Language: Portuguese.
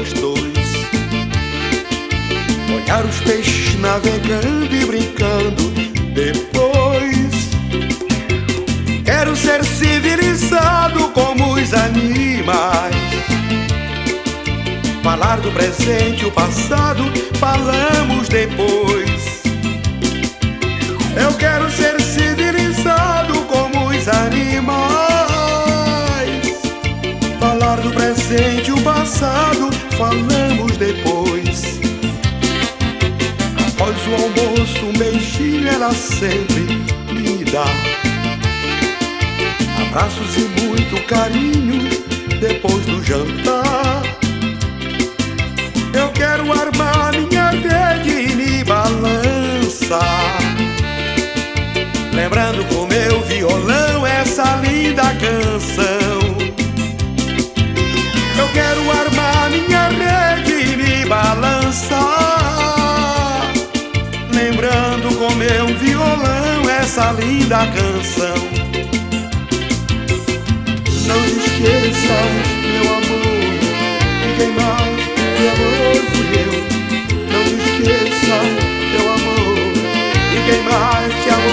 nós dois. Olhar os peixes navegando e brincando. Depois quero ser civilizado como os animais. Falar do presente e o passado, falamos depois. Eu quero ser civilizado como os animais. Falar do presente e o passado, falamos depois. Após o almoço, um beijinho ela sempre me dá. Abraços e muito carinho depois do jantar. Eu quero armar minha rede e me balançar, lembrando com meu violão essa linda canção. Eu quero armar minha rede e me balançar, lembrando com meu violão essa linda canção. Não te esqueças, meu amor, de quem mais te amou fui eu. Não te esqueças, meu amor, de quem mais te amou.